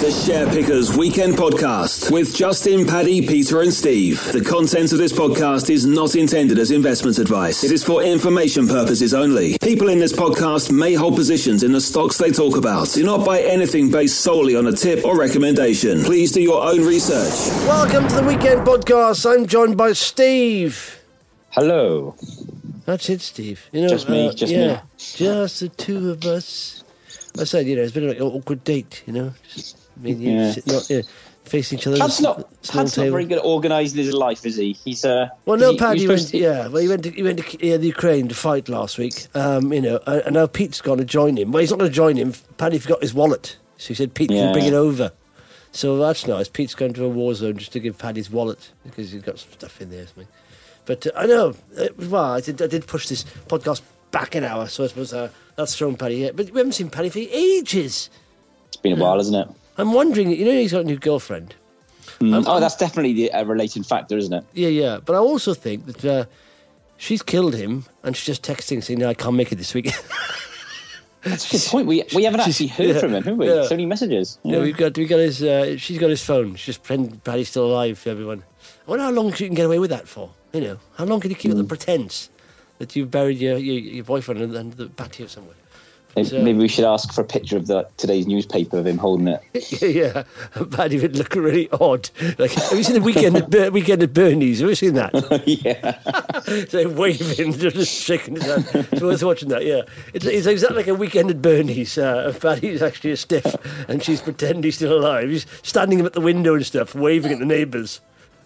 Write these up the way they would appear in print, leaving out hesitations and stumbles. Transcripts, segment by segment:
The Share Pickers Weekend Podcast with Justin, Paddy, Peter and Steve. The content of this podcast is not intended as investment advice. It is for information purposes only. People in this podcast may hold positions in the stocks they talk about. Do not buy anything based solely on a tip or recommendation. Please do your own research. Welcome to the Weekend Podcast. I'm joined by Steve. Hello. That's it, Steve. You know, just me. Just the two of us. I said, it's been like an awkward date, Just me and you sitting out here facing each other. Pad's not very good at organising his life, is he? He's Paddy went. He went to the Ukraine to fight last week. And now Pete's gone to join him. Well, he's not going to join him. Paddy forgot his wallet, so he said, "Pete, can you bring it over?" So that's nice. Pete's going to a war zone just to give Paddy's wallet because he's got some stuff in there. Something. But I know. I did push this podcast back an hour, so I suppose that's thrown Paddy here. But we haven't seen Paddy for ages. It's been a while, hasn't it? I'm wondering, he's got a new girlfriend. That's definitely a related factor, isn't it? Yeah. But I also think that she's killed him and she's just texting saying, "No, I can't make it this week." That's a good point. We haven't actually heard from him, have we? Yeah. So many messages. Yeah, we got his. She's got his phone. She's just pretending Paddy's still alive for everyone. I wonder how long she can get away with that for. How long can you keep up the pretense that you've buried your boyfriend under the patio somewhere? Maybe we should ask for a picture of today's newspaper of him holding it. Yeah, Paddy would look really odd. Like, have you seen the Weekend at Bernie's? Have you seen that? Yeah. So waving, just shaking his hand. It's worth watching that. Yeah, it's exactly like a Weekend at Bernie's. Paddy's actually a stiff, and she's pretending he's still alive. He's standing him at the window and stuff, waving at the neighbours.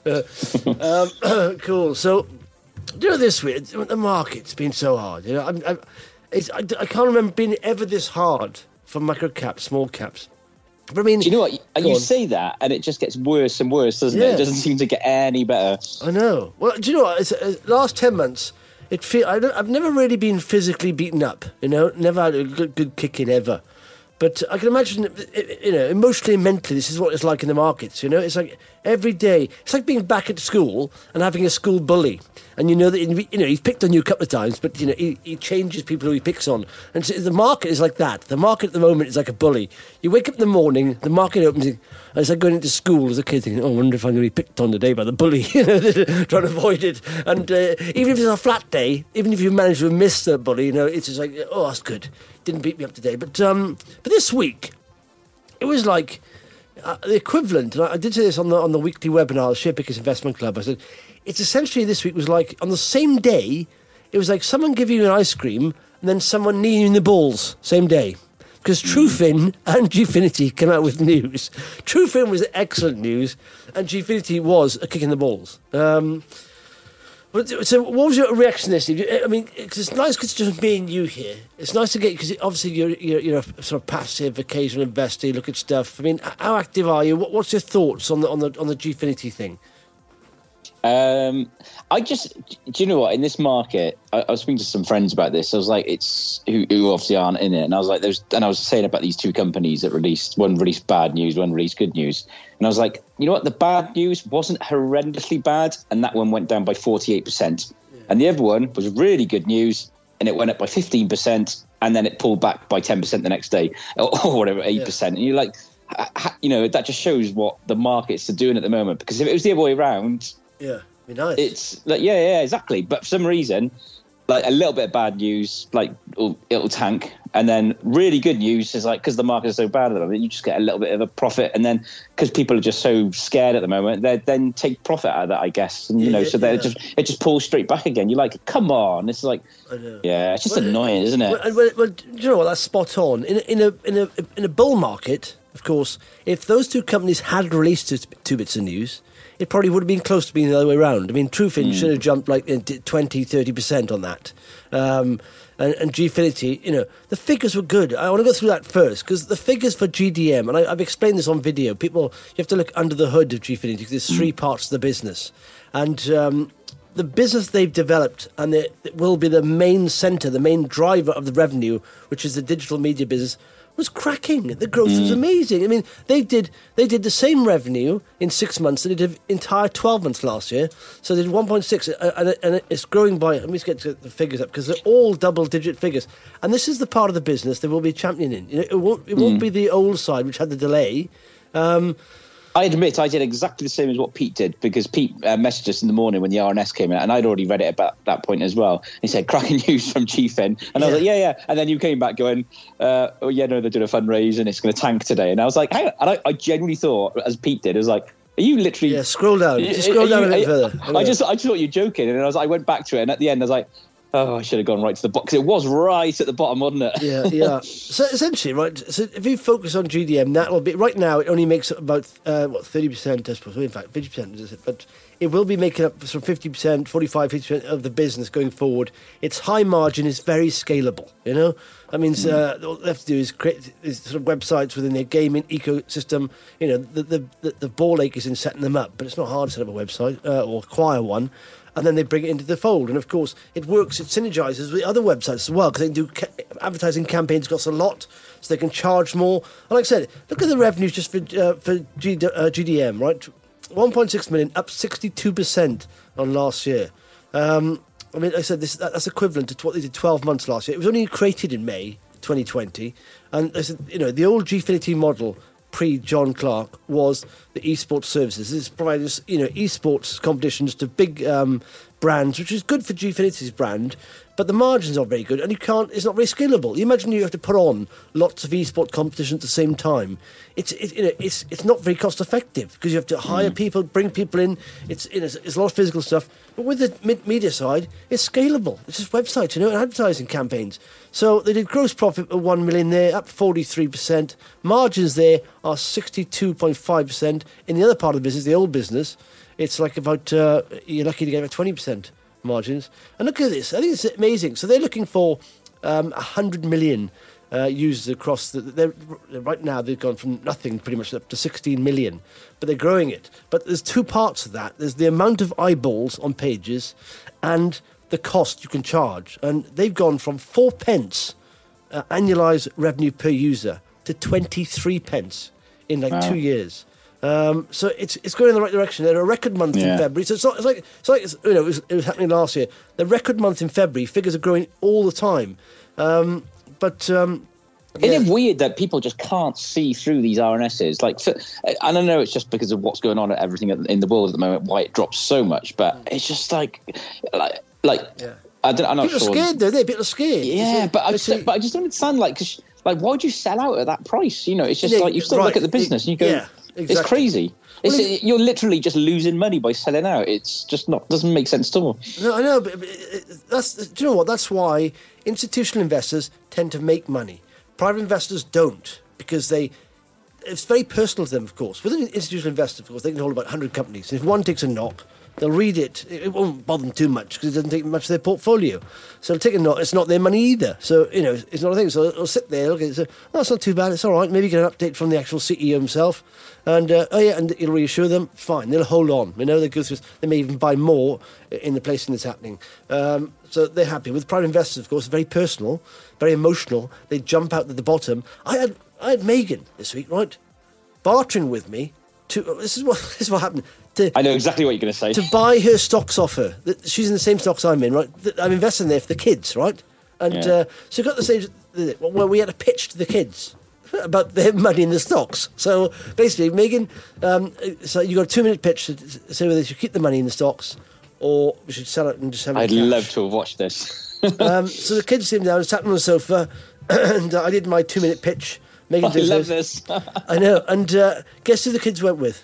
Cool. So, this week the market's been so hard. I can't remember being ever this hard for micro caps, small caps. But I mean, do you know what? You say that, and it just gets worse and worse, doesn't it? It doesn't seem to get any better. I know. Well, do you know what? Last 10 months, I've never really been physically beaten up. Never had a good kick in ever. But I can imagine, emotionally and mentally, this is what it's like in the markets. It's like every day. It's like being back at school and having a school bully. And that he's picked on you a couple of times, but he changes people who he picks on. And so the market is like that. The market at the moment is like a bully. You wake up in the morning, the market opens, and it's like going into school as a kid thinking, "Oh, I wonder if I'm going to be picked on today by the bully." Trying to avoid it. And even if it's a flat day, even if you manage to miss the bully, it's just like, "Oh, that's good. Didn't beat me up today." But this week, it was like the equivalent. And I did say this on the weekly webinar, the Share Pickers Investment Club. I said, it's essentially this week was like, on the same day, it was like someone giving you an ice cream and then someone kneeing you in the balls, same day. Because Trufin and Gfinity came out with news. Trufin was excellent news, and Gfinity was a kick in the balls. So what was your reaction to this, Steve? I mean, it's nice because it's just me and you here. It's nice to get, because obviously you're a sort of passive, occasional investor, you look at stuff. I mean, how active are you? What's your thoughts on the Gfinity thing? Do you know what? In this market, I was speaking to some friends about this. I was like, who obviously aren't in it, and I was like, I was saying about these two companies that one released bad news, one released good news, and I was like, you know what? The bad news wasn't horrendously bad, and that one went down by 48%, and the other one was really good news, and it went up by 15%, and then it pulled back by 10% the next day, or whatever, 8%, and you're like, that just shows what the markets are doing at the moment. Because if it was the other way around. Yeah, be nice. It's like, yeah, exactly. But for some reason, like a little bit of bad news, like it'll tank, and then really good news is like, because the market is so bad at the moment, you just get a little bit of a profit, and then because people are just so scared at the moment, they then take profit out of that, I guess. And it just pulls straight back again. You're like, come on, it's like, I know. Yeah, it's just annoying, isn't it? Well, do you know what? That's spot on. In a bull market, of course, if those two companies had released two bits of news, it probably would have been close to being the other way around. I mean, Trufin should have jumped like 20-30% on that. And Gfinity, the figures were good. I want to go through that first, because the figures for GDM, and I've explained this on video, you have to look under the hood of Gfinity, because there's three parts of the business. And the business they've developed, and it will be the main centre, the main driver of the revenue, which is the digital media business, was cracking. The growth was amazing. I mean, they did the same revenue in 6 months that they did entire 12 months last year. So they did 1.6, and it's growing by, let me just get the figures up, because they're all double-digit figures. And this is the part of the business they will be championing. It won't be the old side, which had the delay. I admit I did exactly the same as what Pete did, because Pete messaged us in the morning when the RNS came out, and I'd already read it about that point as well. He said, cracking news from GFIN. And I was like, yeah. And then you came back going, they're doing a fundraise and it's going to tank today. And I was like, hang on. And I genuinely thought, as Pete did, I was like, are you literally... Yeah, scroll down. Just scroll down a bit further. I just thought you were joking. And I went back to it, and at the end I was like, oh, I should have gone right to the bottom, because it was right at the bottom, wasn't it? Yeah. So essentially, right, so if you focus on GDM, that'll be, right now it only makes up about, 30%, I suppose, in fact, 50%, but it will be making up some 50%, 45, 50% of the business going forward. It's high margin, it's very scalable, you know? That means all they have to do is create these sort of websites within their gaming ecosystem. You know, the ball ache is in setting them up, but it's not hard to set up a website or acquire one. And then they bring it into the fold. And, of course, it works, it synergizes with other websites as well, because they can do advertising campaigns, cost a lot, so they can charge more. And like I said, look at the revenues just for GDM, right? 1.6 million, up 62% on last year. I mean, like I said, that's equivalent to what they did 12 months last year. It was only created in May 2020. And I said, you know, the old Gfinity model pre-John Clark was the esports services. This provides, you know, esports competitions to big brands, which is good for Gfinity's brand, but the margins aren't very good, and it's not very scalable. You imagine you have to put on lots of esport competitions at the same time. It's not very cost effective, because you have to hire people, bring people in. It's a lot of physical stuff. But with the media side, it's scalable. It's just websites, you know, and advertising campaigns. So they did gross profit of 1 million there, up 43%. Margins there are 62.5%. In the other part of the business, the old business, it's like about, you're lucky to get about 20% margins. And look at this. I think it's amazing. So they're looking for 100 million users across right now they've gone from nothing pretty much up to 16 million, but they're growing it. But there's two parts of that. There's the amount of eyeballs on pages and the cost you can charge. And they've gone from 4 pence annualized revenue per user to 23 pence in 2 years. So it's going in the right direction. They're a record month in February. So it's like you know, it was happening last year. The record month in February, figures are growing all the time. Isn't it weird that people just can't see through these RNSs? I don't know, it's just because of what's going on at everything in the world at the moment, why it drops so much. But it's just I'm not people sure. Are scared though. People are scared. Yeah, but I just don't understand. Cause, why would you sell out at that price? You know, it's just you still look at the business and you go, exactly. It's crazy. You're literally just losing money by selling out. It's just doesn't make sense at all. No, I know, but do you know what? That's why institutional investors tend to make money. Private investors don't, because it's very personal to them, of course. With an institutional investor, of course, they can hold about 100 companies. If one takes a knock, they'll read it. It won't bother them too much because it doesn't take much of their portfolio. So they'll take a knock. It's not their money either. So, you know, it's not a thing. So they'll sit there, look at it, say, oh, it's not too bad. It's all right. Maybe get an update from the actual CEO himself. And, and it'll reassure them. Fine. They'll hold on. You know, they may even buy more in the placing that's happening. So they're happy. With private investors, of course, very personal, very emotional. They jump out at the bottom. I had Megan this week, right, bartering with me. This is what happened. I know exactly what you're going to say. To buy her stocks off her. She's in the same stocks I'm in, right? I'm investing there for the kids, right? And so got the stage where we had a pitch to the kids about their money in the stocks. So basically, Megan, so you got a 2-minute pitch to say whether you should keep the money in the stocks or we should sell it and just have it. I'd love to have watched this. So the kids sat down, sat on the sofa, and I did my 2-minute pitch. Megan I love this. I know. And guess who the kids went with?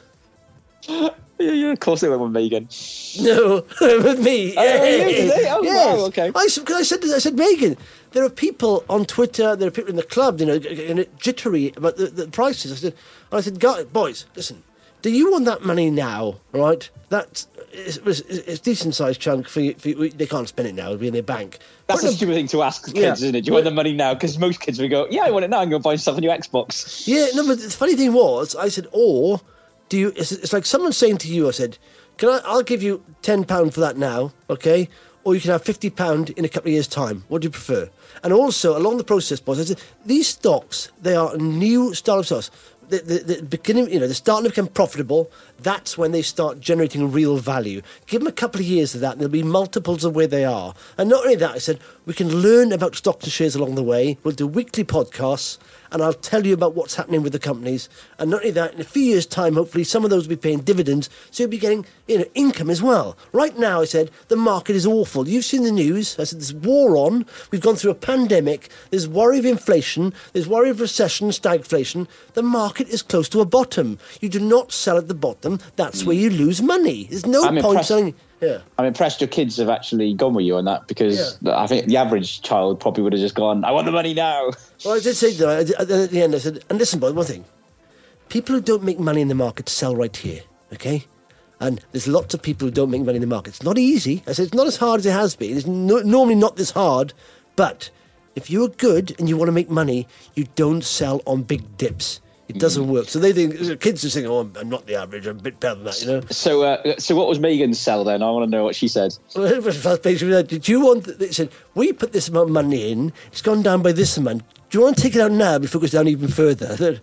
Yeah, of course they went with Megan. No, with me. Wow, okay. I said, Megan, there are people on Twitter, there are people in the club, you know, jittery about the prices. I said, boys, listen, do you want that money now, right? It's a decent-sized chunk for you. They can't spend it now. It'll be in their bank. That's a stupid thing to ask kids, isn't it? Do you want the money now? Because most kids would go, yeah, I want it now. I'm going to buy myself a new Xbox. Yeah, no, but the funny thing was, I said, or do you... It's like someone saying to you, I said, I'll give you £10 for that now, okay? Or you can have £50 in a couple of years' time. What do you prefer? And also, along the process, boys, I said, these stocks, they are a new style of stocks. the beginning, they're starting to become profitable. That's when they start generating real value. Give them a couple of years of that, and there'll be multiples of where they are. And not only that, I said, we can learn about stocks and shares along the way. We'll do weekly podcasts, and I'll tell you about what's happening with the companies. And not only that, in a few years' time, hopefully, some of those will be paying dividends, so you'll be getting income as well. Right now, I said, the market is awful. You've seen the news. I said, there's war on. We've gone through a pandemic. There's worry of inflation. There's worry of recession, stagflation. The market is close to a bottom. You do not sell at the bottom. That's where you lose money. There's no point selling. Yeah. I'm impressed your kids have actually gone with you on that, because I think the average child probably would have just gone, I want the money now. Well, I did say that at the end. I said, and listen, boy, one thing. People who don't make money in the market sell right here, okay? And there's lots of people who don't make money in the market. It's not easy. I said, it's not as hard as it has been. It's normally not this hard. But if you're good and you want to make money, you don't sell on big dips. It doesn't work. So they think, kids are saying, I'm not the average, I'm a bit better than that, So what was Megan's sell then? I want to know what she said. Did you want, they said, we put this amount of money in, it's gone down by this amount. Do you want to take it out now before it goes down even further?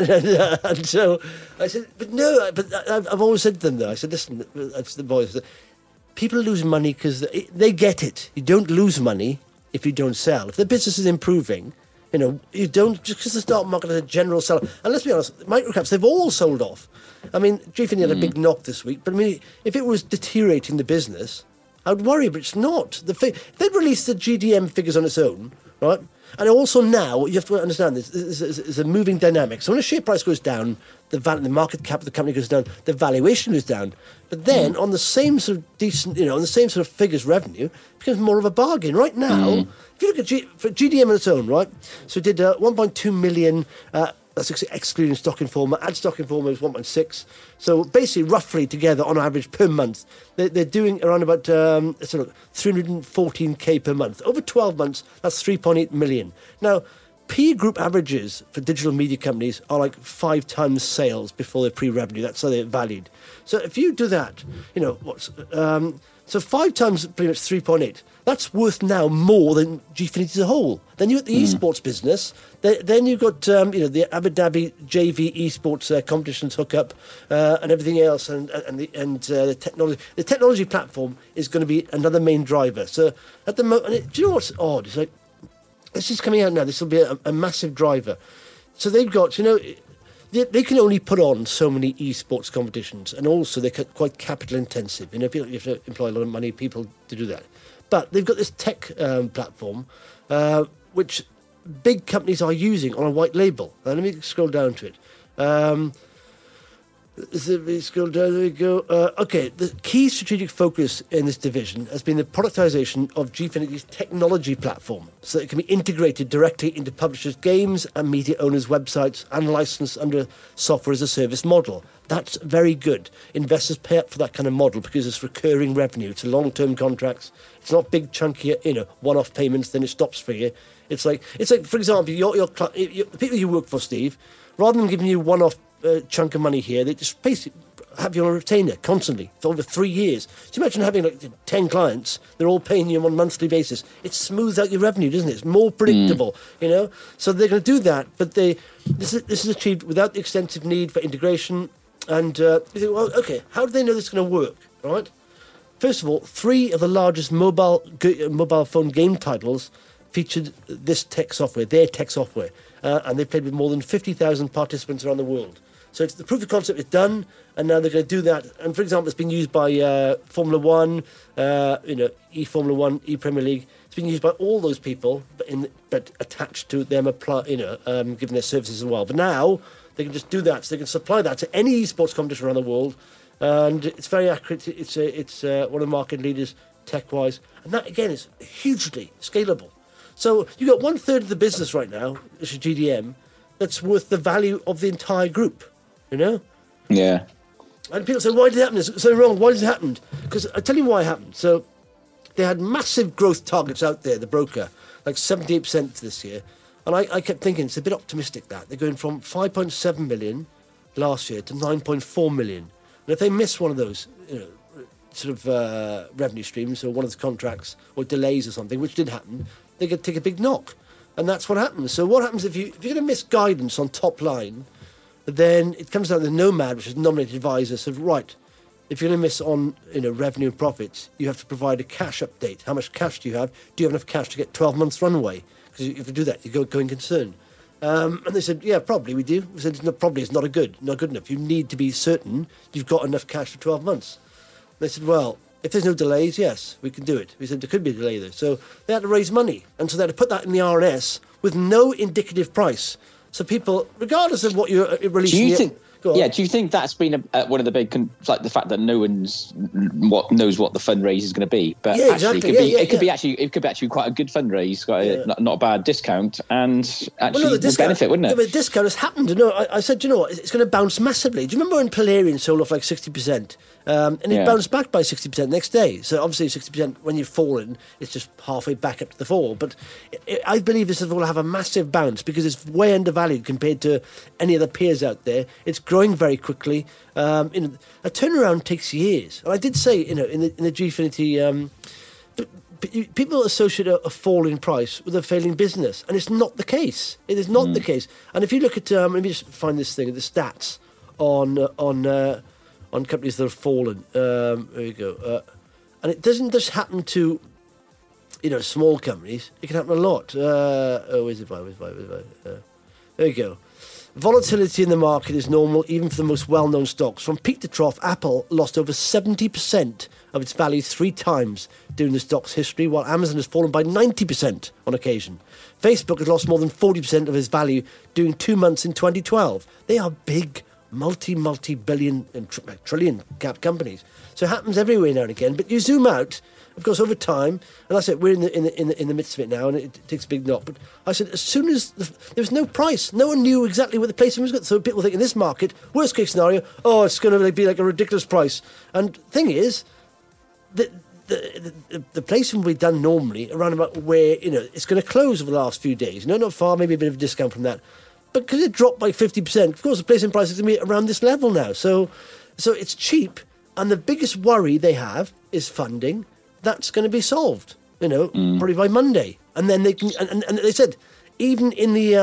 And so I said, but no, but I've always said to them, though, I said, listen, that's the boys, people lose money because they get it. You don't lose money if you don't sell. If the business is improving, you don't, just because the stock market is a general seller. And let's be honest, microcaps, they've all sold off. I mean, GFIN had a big knock this week, but I mean, if it was deteriorating the business, I would worry, but it's not. They'd released the GDM figures on its own, right? And also now, you have to understand this, is a moving dynamic. So when a share price goes down, the market cap of the company goes down, the valuation goes down. But then on the same sort of decent, on the same sort of figures revenue, it becomes more of a bargain. Right now, if you look at for GDM on its own, right? So it did 1.2 million, that's excluding Stock Informer. Add Stock Informer is 1.6. So basically, roughly together, on average, per month, they're doing around about 314k per month. Over 12 months, that's 3.8 million. Now, peer group averages for digital media companies are like 5 times sales before their pre-revenue. That's how they're valued. So if you do that, so 5 times pretty much 3.8. That's worth now more than GFinity as a whole. Then you've got the esports business. Then you've got the Abu Dhabi JV esports competitions hookup and everything else, and the technology. The technology platform is going to be another main driver. So at the moment, do you know what's odd? It's like this is coming out now. This will be a massive driver. So they've got They can only put on so many esports competitions, and also they're quite capital intensive. You have to employ a lot of money, people to do that. But they've got this tech platform, which big companies are using on a white label. Now, let me scroll down to it. Scroll down, there we go. Okay, the key strategic focus in this division has been the productization of GFinity's technology platform, so that it can be integrated directly into publishers' games and media owners' websites and licensed under software as a service model. That's very good. Investors pay up for that kind of model because it's recurring revenue. It's long-term contracts. It's not big, chunky, one-off payments. Then it stops for you. It's like, for example, your people you work for, Steve, rather than giving you one-off chunk of money here, they just basically have you on a retainer constantly for over 3 years. So imagine having 10 clients, they're all paying you on a monthly basis. It smooths out your revenue, doesn't it? It's more predictable, So they're going to do that, but this is achieved without the extensive need for integration. And you think, well, okay, how do they know this is going to work, right? First of all, 3 of the largest mobile phone game titles featured this tech software, their tech software, and they played with more than 50,000 participants around the world. So it's the proof of concept is done, and now they're going to do that. And for example, it's been used by Formula One, eFormula One, ePremier League. It's been used by all those people, but attached to them, giving their services as well. But now they can just do that, so they can supply that to any esports competition around the world, and it's very accurate. It's one of the market leaders tech-wise, and that again is hugely scalable. So you've got 1/3 of the business right now, which is GDM, that's worth the value of the entire group. Yeah. And people say, why did it happen? It's so wrong. Why did it happen? Because I tell you why it happened. So they had massive growth targets out there, the broker, like 78% this year. And I kept thinking, it's a bit optimistic that. They're going from 5.7 million last year to 9.4 million. And if they miss one of those, revenue streams or one of the contracts or delays or something, which did happen, they could take a big knock. And that's what happens. So what happens if you're going to miss guidance on top line, then it comes down to the Nomad, which is nominated advisor, said, right, if you're going to miss on revenue and profits, you have to provide a cash update. How much cash do you have? Do you have enough cash to get 12 months runway? Because if you do that, you go going concern. And they said, yeah, probably we do. We said, no, probably it's not good enough. You need to be certain you've got enough cash for 12 months. They said, well, if there's no delays, yes, we can do it. We said there could be a delay though. So they had to raise money. And so they had to put that in the RNS with no indicative price. So people, regardless of what you're releasing... Do you think that's been one of the big, like the fact that no one's knows what the fundraise is going to be? But yeah, actually, exactly. it could be actually quite a good fundraise, not a bad discount, and actually the benefit, wouldn't it? The discount has happened. No, I said, do you know what? It's going to bounce massively. Do you remember when Polarian sold off like 60%? And it bounced back by 60% next day. So obviously 60% when you've fallen, it's just halfway back up to the fall. But I believe this will have a massive bounce because it's way undervalued compared to any other peers out there. It's growing very quickly. A turnaround takes years. And I did say, in the Gfinity, people associate a fall in price with a failing business, and it's not the case. It is not the case. And if you look at, let me just find this thing, the stats on companies that have fallen. There you go. And it doesn't just happen to, small companies. It can happen a lot. Where's it? There you go. Volatility in the market is normal, even for the most well-known stocks. From peak to trough, Apple lost over 70% of its value 3 times during the stock's history, while Amazon has fallen by 90% on occasion. Facebook has lost more than 40% of its value during 2 months in 2012. They are big, multi-billion and trillion cap companies. So it happens everywhere now and again. But you zoom out, of course, over time, and that's it. We're in the midst of it now, and it takes a big knock. But I said, as soon as there was no price, no one knew exactly what the placement was going to. So people think in this market, worst case scenario, it's going to be like a ridiculous price. And thing is, the placement we've done normally around about where it's going to close over the last few days. Not far, maybe a bit of a discount from that. But because it dropped by 50%, of course, the placement price is going to be around this level now. So it's cheap, and the biggest worry they have is funding. That's going to be solved, probably by Monday, and then they can. And they said, even in the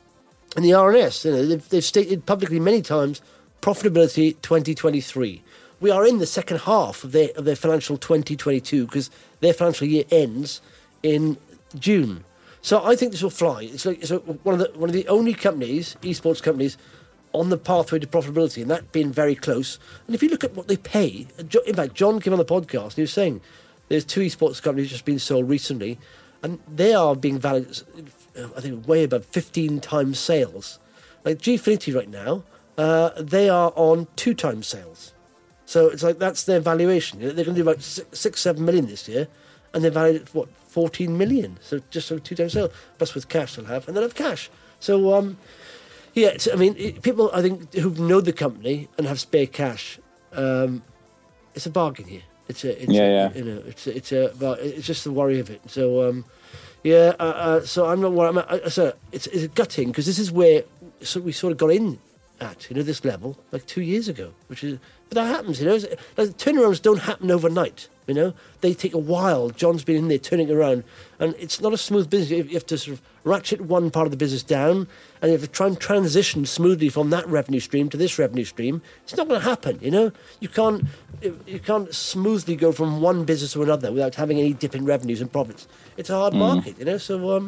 RNS, they've stated publicly many times, profitability 2023. We are in the second half of their financial 2022 because their financial year ends in June. So I think this will fly. It's one of the only companies, esports companies, on the pathway to profitability, and that being very close. And if you look at what they pay, in fact, John came on the podcast and he was saying there's 2 esports companies just been sold recently, and they are being valued, I think, way above 15 times sales. Like Gfinity right now, they are on 2 times sales. So it's like that's their valuation. They're going to do about 6-7 million this year, and they're valued at, 14 million. So just over 2 times sales, plus with cash they'll have, and they'll have cash. So, people, I think, who know the company and have spare cash, it's a bargain here. It's just the worry of it. So, so I'm not worried. So it's gutting because this is where we sort of got in at, this level like 2 years ago, but that happens, like, turnarounds don't happen overnight. They take a while. John's been in there turning around, and it's not a smooth business. You have to sort of ratchet one part of the business down, and you have to try and transition smoothly from that revenue stream to this revenue stream. It's not going to happen. You can't smoothly go from one business to another without having any dip in revenues and profits. It's a hard market, So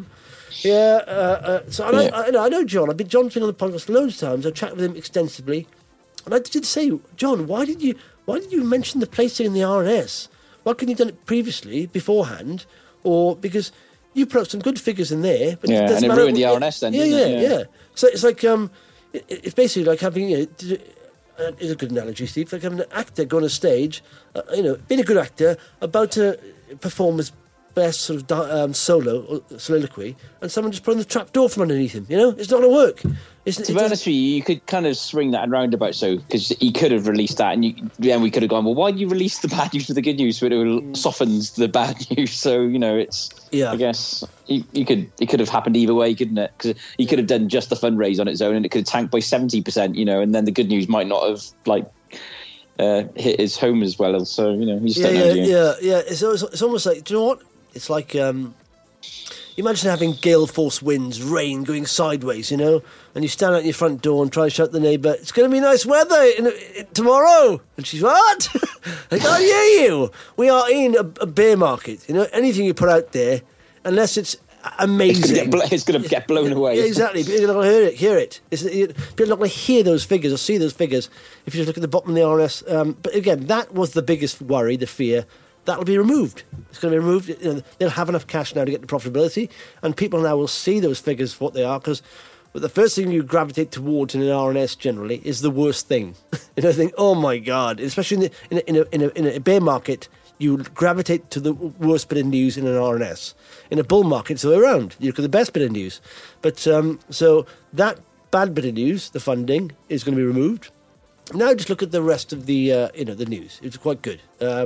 I know John. John's been on the podcast loads of times. I've chatted with him extensively, and I did say, John, why did you mention the placing in the RNS? Why couldn't you have done it previously, beforehand, or because you put up some good figures in there? But and it ruined the RNS then. Yeah. So it's like it's basically like having it's a good analogy, Steve. Like having an actor go on a stage, being a good actor, about to perform his best sort of solo or soliloquy, and someone just putting the trap door from underneath him. It's not going to work. To be honest with you, you could kind of swing that around about because he could have released that, and we could have gone, well, why did you release the bad news with the good news? So it softens the bad news. So it's I guess it could have happened either way, couldn't it? Because he could have done just the fundraise on its own, and it could have tanked by 70%. And then the good news might not have hit his home as well. So you just don't know. Yeah. It's almost like, do you know what? It's like Imagine having gale force winds, rain going sideways, and you stand at your front door and try to shout to the neighbour, "It's going to be nice weather tomorrow." And she's, "What?" I can't hear you. We are in a bear market. Anything you put out there, unless it's amazing, it's going to get blown away. Yeah, exactly. People are not going to hear it. People are not going to hear those figures or see those figures if you just look at the bottom of the RNS. But again, that was the biggest worry, the fear. That'll be removed. It's going to be removed. They'll have enough cash now to get the profitability, and people now will see those figures for what they are. Because the first thing you gravitate towards in an RNS generally is the worst thing. Think, oh my God! Especially in a bear market, you gravitate to the worst bit of news in an RNS. In a bull market, it's the way around. You look at the best bit of news. But so that bad bit of news, the funding, is going to be removed. Now just look at the rest of the the news. It's quite good.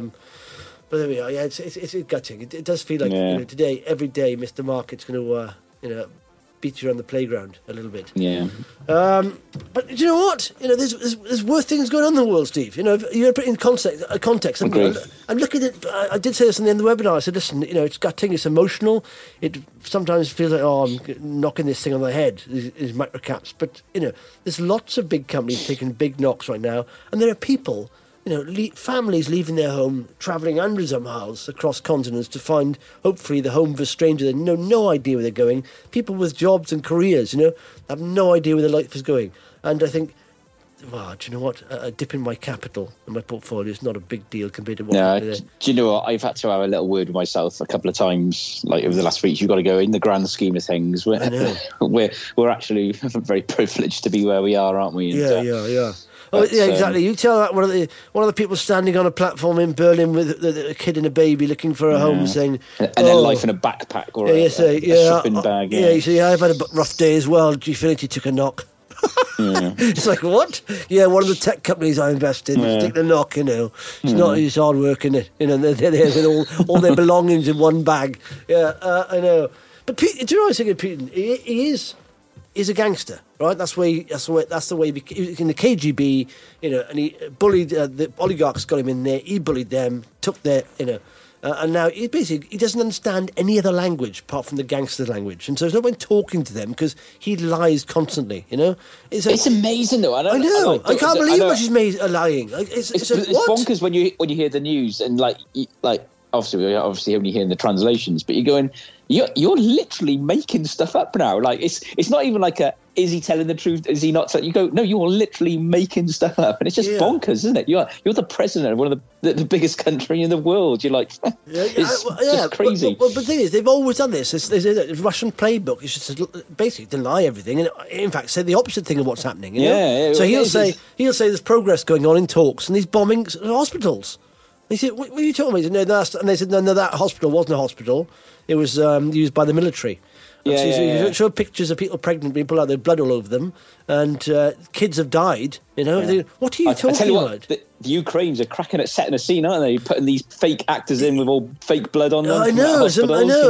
But there we are. Yeah, it's gutting. It does feel like today, every day, Mr. Market's going to beat you around the playground a little bit. Yeah. But you know what? There's worse things going on in the world, Steve. You're put in context. I'm looking at. I did say this in the end of the webinar. I said, listen, it's gutting. It's emotional. It sometimes feels like, I'm knocking this thing on the head. These micro caps. But there's lots of big companies taking big knocks right now, and there are people. Families leaving their home, travelling hundreds of miles across continents to find, hopefully, the home of a stranger. They know no idea where they're going. People with jobs and careers, have no idea where their life is going. And I think, do you know what? A dip in my capital and my portfolio is not a big deal compared to what happened there. Do you know what? I've had to have a little word with myself a couple of times, like over the last week. You've got to go, in the grand scheme of things, we're actually very privileged to be where we are, aren't we? Yeah. Oh, yeah, exactly. You tell that one of the people standing on a platform in Berlin with a kid and a baby looking for a home, saying, and then life in a backpack or a shopping bag. Yeah, you say, I've had a rough day as well. Do you feel like you took a knock? It's like, what? Yeah, one of the tech companies I invest in. Take the knock, It's not his hard work, in it. They're with all their belongings in one bag. Yeah, I know. But do you know what I was thinking of Putin? He is a gangster, right? That's the way. He was in the KGB, and he bullied the oligarchs. Got him in there. He bullied them. Took their, and now he doesn't understand any other language apart from the gangster language, and so there's no one talking to them because he lies constantly. It's amazing though. I know. I can't believe how much he's made lying. It's bonkers when you hear the news and like obviously we're only hearing the translations, but you're going. You're literally making stuff up now. Like it's not even like is he telling the truth? Is he not? You go, no, you're literally making stuff up, and it's just bonkers, isn't it? You're the president of one of the biggest country in the world. You're like, it's just crazy. But the thing is, they've always done this. There's a Russian playbook. It's just basically deny everything, and in fact say the opposite thing of what's happening. So he'll say there's progress going on in talks, and these bombings at hospitals. He said, "What are you talking about?" He said, "No, and they said, no, that hospital wasn't a hospital. It was used by the military." You show pictures of people pregnant, people out there, blood all over them, and kids have died. What are you talking about? The Ukrainians are cracking at setting a scene, aren't they? Putting these fake actors in with all fake blood on them. I know. But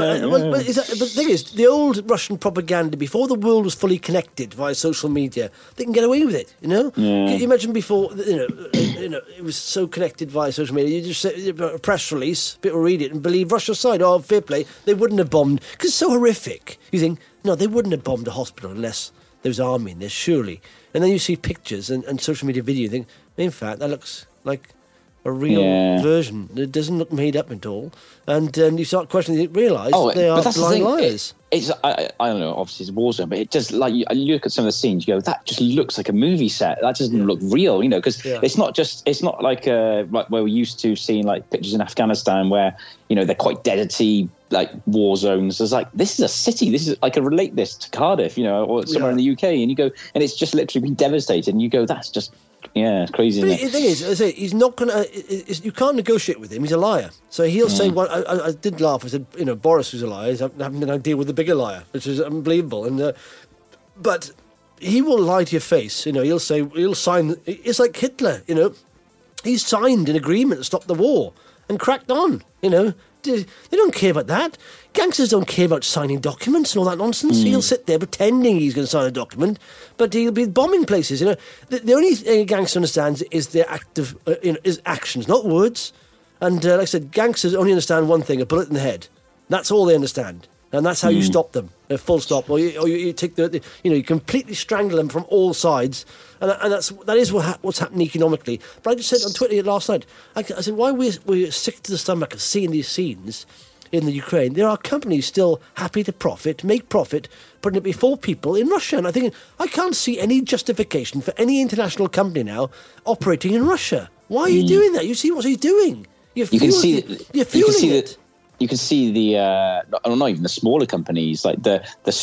the thing is, the old Russian propaganda, before the world was fully connected via social media, they can get away with it. Can you imagine before? It was so connected via social media. You just say a press release, people read it and believe Russia's side. Oh, fair play. They wouldn't have bombed because it's so horrific. You think, no, they wouldn't have bombed a hospital unless there was army in there, surely. And then you see pictures and social media video, you think, in fact, that looks like a real version. It doesn't look made up at all. And you start questioning, you realise they are blind liars. I don't know, obviously it's a war zone, but it just, like, you look at some of the scenes, you go, that just looks like a movie set. That doesn't look real, because it's not like where we're used to seeing, like, pictures in Afghanistan where, they're quite deserty, like, war zones. It's like, this is a city. This is, I can relate this to Cardiff, or somewhere in the UK, and you go, and it's just literally been devastated, and you go, that's just... Yeah, it's crazy. But the thing is, I say, he's not going to... You can't negotiate with him. He's a liar. So he'll say... Well, I did laugh. I said, Boris was a liar. He's having an idea with the bigger liar, which is unbelievable. And but he will lie to your face. He'll say... He'll sign... It's like Hitler, He signed an agreement to stop the war and cracked on, They don't care about that. Gangsters don't care about signing documents and all that nonsense. He'll sit there pretending he's going to sign a document, but he'll be bombing places. The only thing a gangster understands is their is actions, not words. And like I said, gangsters only understand one thing: a bullet in the head. That's all they understand. And that's how you stop them, full stop. Or you take you completely strangle them from all sides, and that is what's happening economically. But I just said on Twitter last night, I said, why we're sick to the stomach of seeing these scenes in the Ukraine. There are companies still happy to make profit, putting it before people in Russia. And I think I can't see any justification for any international company now operating in Russia. Why are you doing that? You see what he's doing. You're fueling it. You can see the not even the smaller companies like the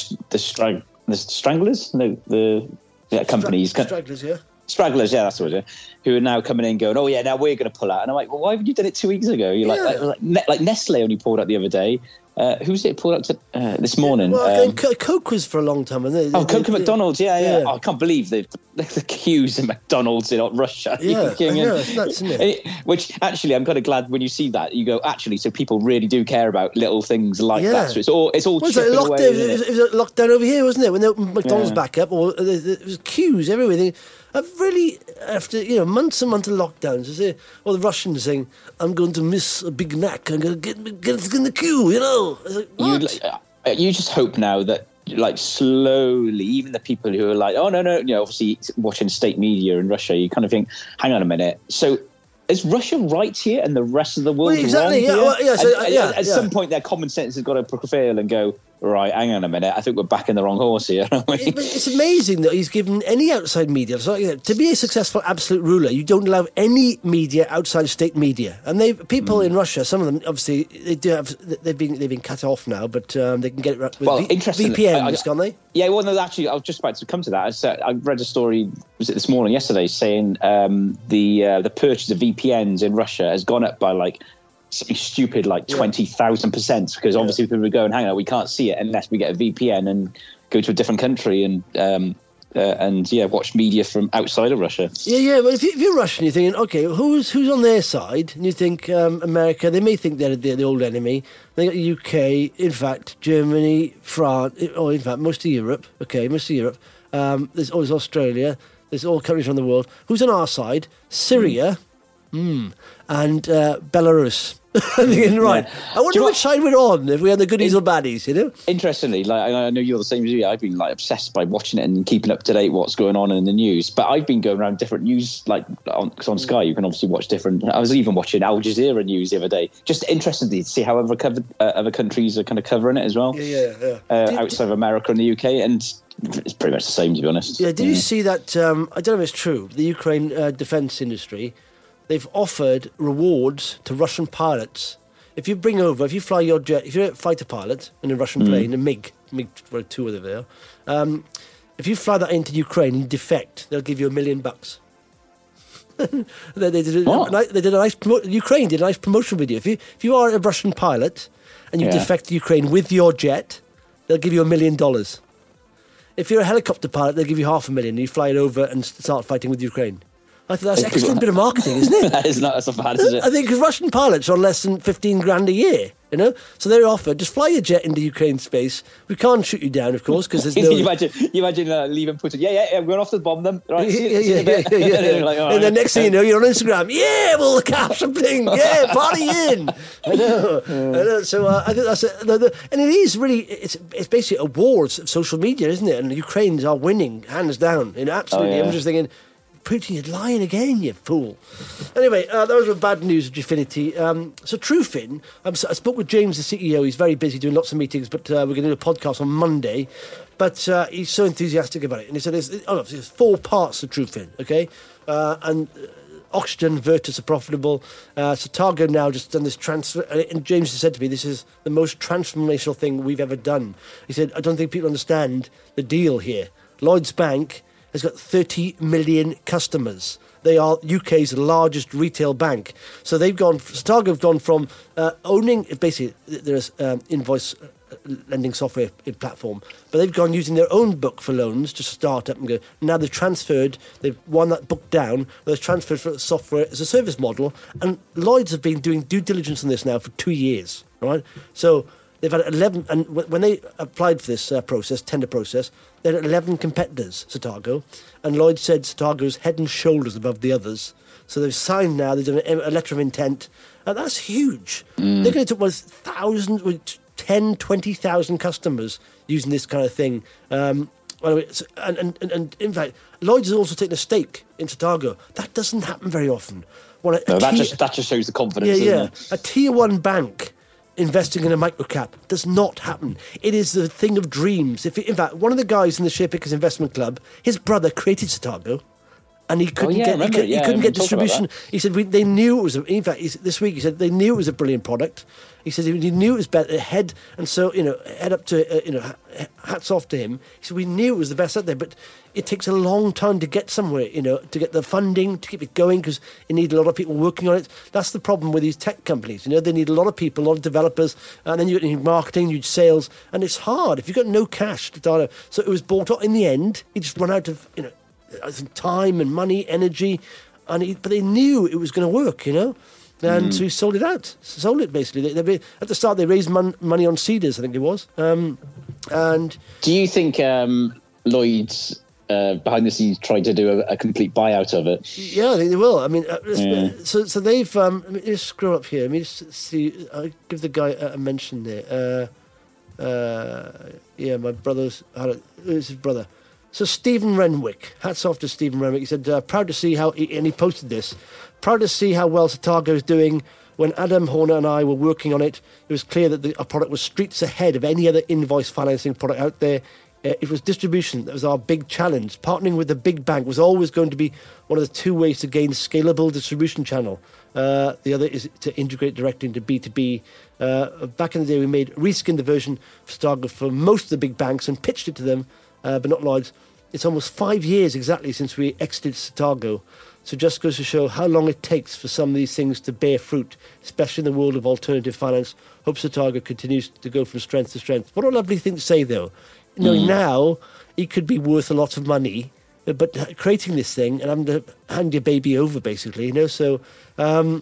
stranglers, companies, stragglers, yeah. Stragglers, yeah, that's what it is. Who are now coming in, going, "Oh yeah, now we're going to pull out." And I'm like, "Well, why haven't you done it 2 weeks ago?" You're like Nestle only pulled out the other day. Who's it pulled out this morning? Well, Coke was for a long time. Coke and McDonald's, yeah. Oh, I can't believe the queues in McDonald's in Russia. Yeah, I know, it's nuts, isn't it? Which actually, I'm kind of glad when you see that. You go, actually, so people really do care about little things like that. So it's all chipping away. It was a lockdown over here, wasn't it? When the McDonald's back up, or there was queues everywhere. I've really, after months and months of lockdowns, the Russians saying, "I'm going to miss a Big Mac. I'm going to get in the queue." Like, what? You just hope now that, like, slowly, even the people who are like, "Oh no," obviously watching state media in Russia, you kind of think, "Hang on a minute." So is Russia right here, and the rest of the world wrong here? At some point, their common sense has got to prevail and go, right, hang on a minute, I think we're backing the wrong horse here, aren't we? It's amazing that he's given any outside media. So, to be a successful absolute ruler, you don't allow any media outside state media. And people in Russia, some of them, obviously, they've been cut off now, but they can get it right with VPNs, can't they? Yeah, well, no, actually, I was just about to come to that. I read a story, was it this morning, yesterday, saying the purchase of VPNs in Russia has gone up by like something stupid like 20,000%, because obviously people are going, hang on, we can't see it unless we get a VPN and go to a different country and watch media from outside of Russia. Yeah. But if you're Russian, you're thinking, okay, who's on their side? And you think America. They may think they're the old enemy. They got the UK, in fact, Germany, France, or in fact most of Europe. Okay, most of Europe. There's always Australia. There's all countries around the world. Who's on our side? Syria. And Belarus. Right. I wonder which side we're on, if we're on the goodies or baddies, Interestingly, like, I know you're the same as me. I've been like obsessed by watching it and keeping up to date what's going on in the news. But I've been going around different news, like on Sky, you can obviously watch different. I was even watching Al Jazeera news the other day. Just interested to see how other countries are kind of covering it as well. Outside of America and the UK, and it's pretty much the same, to be honest. Yeah. Did you see that? I don't know if it's true. The Ukraine defence industry. They've offered rewards to Russian pilots. If you fly your jet, if you're a fighter pilot in a Russian plane, a MiG 2 whatever they are, if you fly that into Ukraine and defect, they'll give you $1 million. Ukraine did a nice promotional video. If you are a Russian pilot and you defect to Ukraine with your jet, they'll give you $1 million. If you're a helicopter pilot, they'll give you $500,000. You fly it over and start fighting with Ukraine. I think that's an excellent bit of marketing, isn't it? That's not bad, is it? I think because Russian pilots are on less than $15,000 a year, so they're offered, just fly your jet into Ukraine space. We can't shoot you down, of course, because there's no... you imagine leaving Putin, we're going off to bomb them. Right, yeah. Like, and then next thing you know, you're on Instagram, we'll catch something, party in. I know. So I think that's... and it is really, it's basically a war of social media, isn't it? And the Ukrainians are winning, hands down, absolutely. I'm just thinking... Putin, you're lying again, you fool. Anyway, those were bad news of Gfinity. So Trufin, I spoke with James, the CEO. He's very busy doing lots of meetings, but we're going to do a podcast on Monday. But he's so enthusiastic about it. And he said there's 4 parts to Trufin, okay? And Oxygen, Virtus are profitable. Satago now just done this transfer. And James has said to me, this is the most transformational thing we've ever done. He said, I don't think people understand the deal here. Lloyds Bank has got 30 million customers. They are UK's largest retail bank. So Satago have gone from owning, basically, there's invoice lending software platform, but they've gone using their own book for loans to start up and go. Now they've won that book down, they've transferred for software as a service model, and Lloyds have been doing due diligence on this now for 2 years, right? So they've had 11, and when they applied for this tender process, they had 11 competitors, Satago, and Lloyd said Satago's head and shoulders above the others. So they've signed now, they've done a letter of intent, and that's huge. They're going to take 10, 20,000 customers using this kind of thing. And in fact, Lloyd's has also taken a stake in Satago. That doesn't happen very often. That just shows the confidence. Yeah. Doesn't it? A tier one bank investing in a microcap does not happen. It is the thing of dreams. In fact, one of the guys in the Sharepickers Investment Club, his brother created Satago. And he couldn't get distribution. He said they knew it was. In fact, this week he said they knew it was a brilliant product. He said he knew it was better. Head up to hats off to him. He said we knew it was the best out there, but it takes a long time to get somewhere. To get the funding to keep it going because you need a lot of people working on it. That's the problem with these tech companies. They need a lot of people, a lot of developers, and then you need marketing, you need sales, and it's hard if you've got no cash to start. So it was bought out in the end. He just run out of time and money, energy, but they knew it was going to work, and so he sold it basically. At the start they raised money on Cedars, I think it was. And do you think Lloyd's behind the scenes tried to do a complete buyout of it? Yeah, I think they will. I mean, so they've. Let me just scroll up here. Let me just see. I'll give the guy a mention there. My brother's. Who's his brother? So Stephen Renwick, hats off to Stephen Renwick. He said, proud to see how, and he posted this, proud to see how well Satago is doing. When Adam Horner and I were working on it, it was clear that our product was streets ahead of any other invoice financing product out there. It was distribution that was our big challenge. Partnering with the big bank was always going to be one of the two ways to gain scalable distribution channel. The other is to integrate directly into B2B. Back in the day, we reskinned the version for Satago for most of the big banks and pitched it to them, but not Lloyd's. It's almost 5 years exactly since we exited Satago. So just goes to show how long it takes for some of these things to bear fruit, especially in the world of alternative finance. Hope Satago continues to go from strength to strength. What a lovely thing to say, though. Now it could be worth a lot of money, but creating this thing and having to hand your baby over, basically, So, and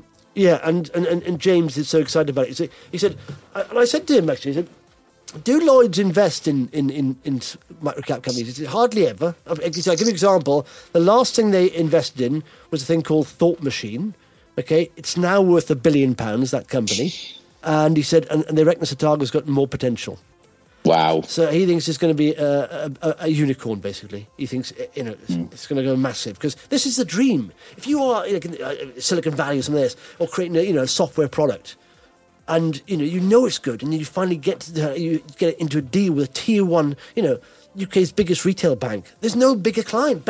James is so excited about it. He said, and I said to him, actually, he said, do Lloyd's invest in microcap companies? He said, hardly ever. I'll give you an example. The last thing they invested in was a thing called Thought Machine. Okay, it's now worth £1 billion, that company. And he said, and they reckon Satago's got more potential. Wow. So he thinks it's going to be a unicorn, basically. He thinks, it's going to go massive. Because this is the dream. If you are Silicon Valley or something like this, or creating a software product, and you know it's good, and you finally get it into a deal with a tier one, UK's biggest retail bank. There's no better client.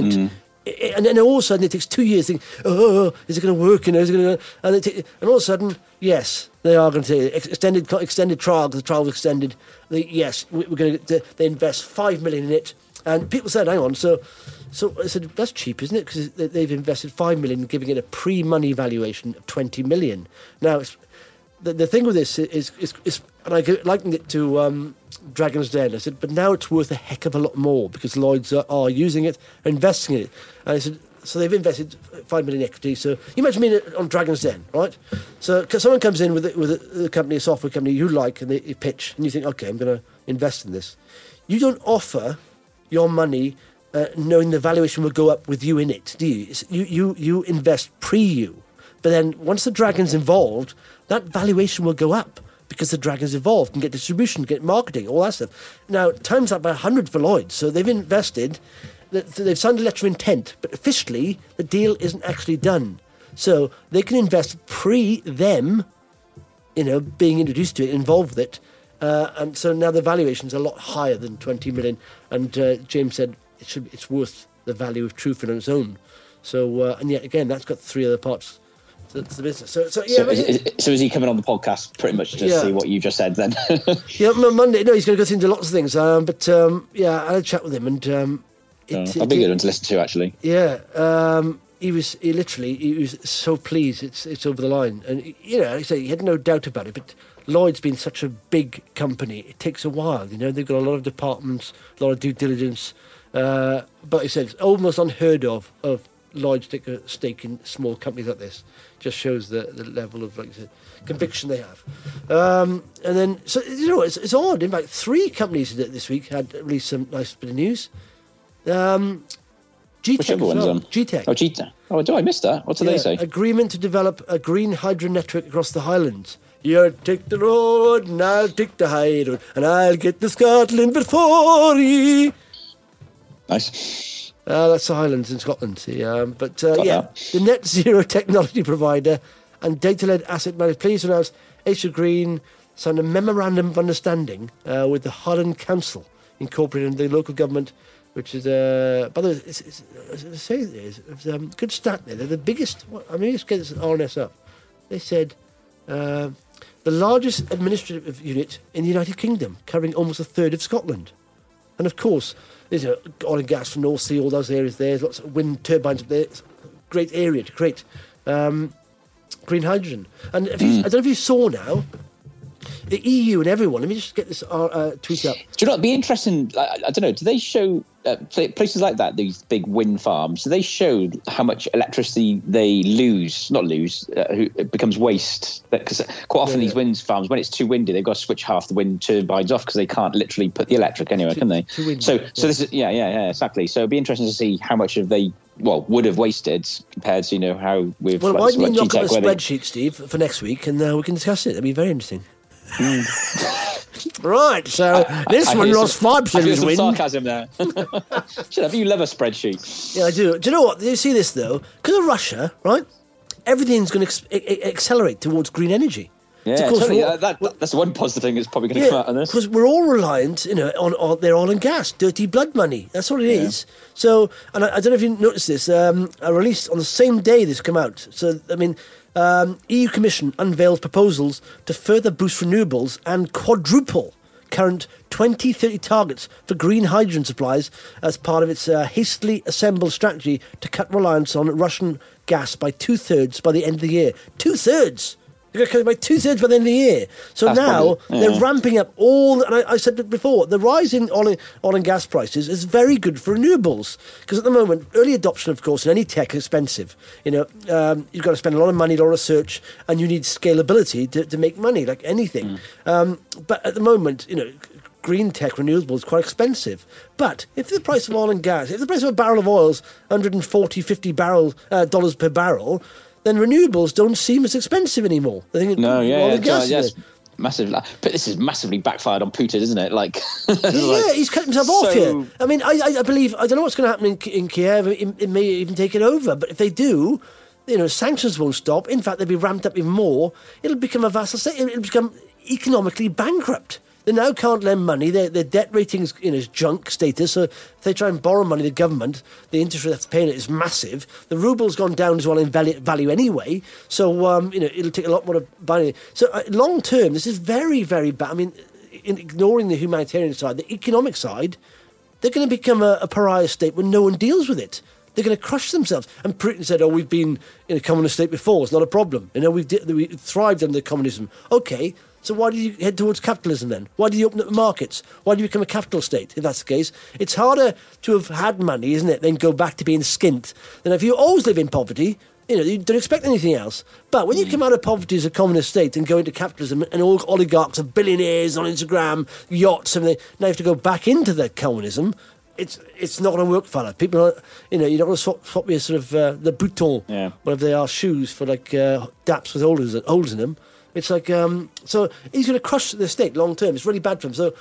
And then all of a sudden it takes 2 years. Think, is it going to work? Is it going to? And all of a sudden, yes, they are going to extended trial. The trial was extended. We're going to. They invest $5 million in it, and people said, "Hang on." So I said, "That's cheap, isn't it?" Because they've invested $5 million, giving it a pre-money valuation of $20 million. Now the thing with this is and I likened it to Dragon's Den. I said, but now it's worth a heck of a lot more because Lloyd's are using it, investing in it. And I said, so they've invested $5 million equity. So you imagine me on Dragon's Den, right? So someone comes in with a company, a software company you like, and they pitch, and you think, okay, I'm going to invest in this. You don't offer your money knowing the valuation will go up with you in it, do you? You invest pre-you. But then once the Dragon's involved, that valuation will go up because the Dragon's involved and get distribution, get marketing, all that stuff. Now, times that by 100 for Lloyd's. So they've invested, they've signed a letter of intent, but officially the deal isn't actually done. So they can invest pre-them, being introduced to it, involved with it. And so now the valuation's a lot higher than 20 million. And James said it's worth the value of Truefill on its own. So, and yet again, that's got 3 other parts. That's the business. So is he coming on the podcast pretty much to see what you just said then? Yeah, Monday. No, he's going to go into lots of things. I had a chat with him, and I'll be good one to listen to actually. Yeah, he was so pleased. It's over the line, and I say he had no doubt about it. But Lloyd's been such a big company; it takes a while. They've got a lot of departments, a lot of due diligence. But he said it's almost unheard of Lloyd's take a stake in small companies like this. Just shows the level of, like you said, conviction they have. And then, so it's odd. In fact, 3 companies this week had released some nice bit of news. GTEC. Whichever one's on? GTEC. Oh, GTEC. Oh, I missed that. What did they say? Agreement to develop a green hydro network across the Highlands. You take the road and I'll take the high road and I'll get to Scotland before ye. Nice. That's the Highlands in Scotland. See, that. the net zero technology provider and data-led asset manager, please announce Acer Green signed a memorandum of understanding with the Highland Council, incorporating the local government, which is, by the way, it's good stat there. They're the biggest, I mean, let's get this RNS up. They said the largest administrative unit in the United Kingdom, covering almost a third of Scotland. And of course, there's oil and gas from North Sea, all those areas there. There's lots of wind turbines up there. It's a great area to create green hydrogen. And I don't know if you saw now, the EU and everyone, let me just get this tweet up. Do you know, it'd be interesting, I don't know, do they show places like that, these big wind farms, do they show how much electricity they it becomes waste? Because quite often these wind farms, when it's too windy, they've got to switch half the wind turbines off because they can't literally put the electric anywhere, can they? So this is, exactly. So it'd be interesting to see how much of they would have wasted compared to, how we've... Well, why don't you knock up a spreadsheet, Steve, for next week, and we can discuss it. That'd be very interesting. Right, so this one lost 5% of his wind. Sarcasm there. Shut up, you love a spreadsheet. Yeah, I do. Do you know what? Do you see this, though? Because of Russia, right, everything's going to accelerate towards green energy. Yeah, totally. That's the one positive thing that's probably going to come out of this. Because we're all reliant, on their oil and gas, dirty blood money. That's what it is. So, and I don't know if you noticed this, I released on the same day this came out. So, I mean... EU Commission unveils proposals to further boost renewables and quadruple current 2030 targets for green hydrogen supplies as part of its hastily assembled strategy to cut reliance on Russian gas by 2/3 by the end of the year. 2/3! They're going to cut it by 2/3 by the end of the year. So that's now they're ramping up all... And I said it before, the rise in oil and gas prices is very good for renewables. Because at the moment, early adoption, of course, in any tech is expensive. You've got to spend a lot of money, a lot of research, and you need scalability to make money, like anything. But at the moment, green tech renewables is quite expensive. But if the price of oil and gas, if the price of a barrel of oil is $140, $50 per barrel... then renewables don't seem as expensive anymore. Yes, massive. But this is massively backfired on Putin, isn't it? He's cut himself off here. I mean, I believe, I don't know what's going to happen in Kiev. It may even take it over. But if they do, sanctions won't stop. In fact, they'll be ramped up even more. It'll become a vassal state. It'll become economically bankrupt. They now can't lend money. Their debt rating is junk status. So if they try and borrow money, the government, the interest rate they have to pay on it is massive. The ruble's gone down as well in value anyway. So it'll take a lot more to buy it. So long term, this is very, very bad. I mean, ignoring the humanitarian side, the economic side, they're going to become a pariah state when no one deals with it. They're going to crush themselves. And Putin said, we've been in a communist state before. It's not a problem. We thrived under communism. Okay. So why do you head towards capitalism then? Why do you open up the markets? Why do you become a capital state, if that's the case? It's harder to have had money, isn't it, than go back to being skint. Than if you always live in poverty, you don't expect anything else. But when you come out of poverty as a communist state and go into capitalism and all oligarchs are billionaires on Instagram, yachts, and now you have to go back into the communism, it's not going to work, fella. People are, you're not going to swap your sort of the bouton, whatever they are, shoes for daps with holes in them. It's like, so he's going to crush the state long term. It's really bad for him. So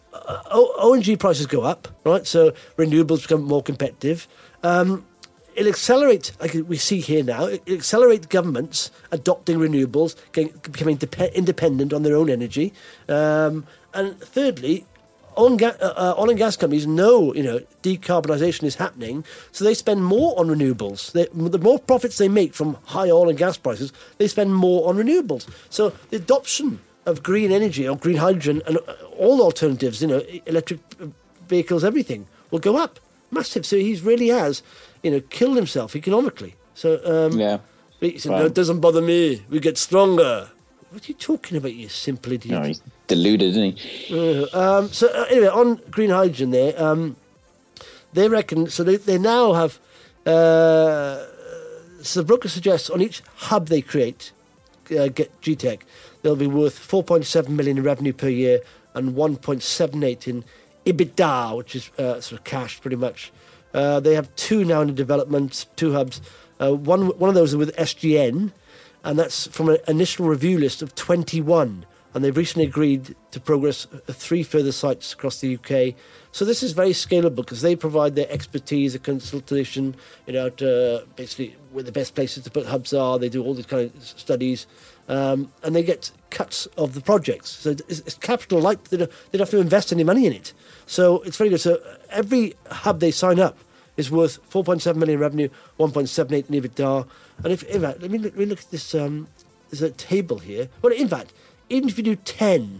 ONG prices go up, right? So renewables become more competitive. It'll accelerate, like we see here now, it'll accelerate governments adopting renewables, becoming independent on their own energy. And thirdly, oil and gas companies know, decarbonisation is happening, so they spend more on renewables. The more profits they make from high oil and gas prices, they spend more on renewables. So the adoption of green energy or green hydrogen and all alternatives, electric vehicles, everything, will go up. Massive. So he really has, killed himself economically. So, he said, no, it doesn't bother me. We get stronger. What are you talking about, you simple idiot? No, he's deluded, isn't he? So anyway, on green hydrogen there, they reckon, so they now have, so the broker suggests on each hub they create, get GTEC, they'll be worth 4.7 million in revenue per year and 1.78 in EBITDA, which is sort of cash pretty much. They have two now in development, two hubs. One of those are with SGN. and that's from an initial review list of 21. And they've recently agreed to progress 3 further sites across the UK. So this is very scalable because they provide their expertise, the consultation, to basically where the best places to put hubs are. They do all these kind of studies, and they get cuts of the projects. So it's capital light. They don't have to invest any money in it. So it's very good. So every hub they sign up is worth 4.7 million revenue, 1.78 in EBITDA. And in fact, let me look at this. There's a table here. Well, in fact, even if you do 10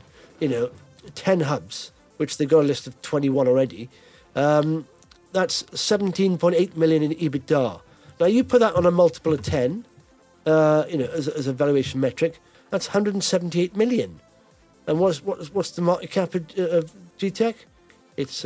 hubs, which they've got a list of 21 already, that's 17.8 million in EBITDA. Now, you put that on a multiple of 10, as a valuation metric, that's 178 million. And what's the market cap of GTEC? It's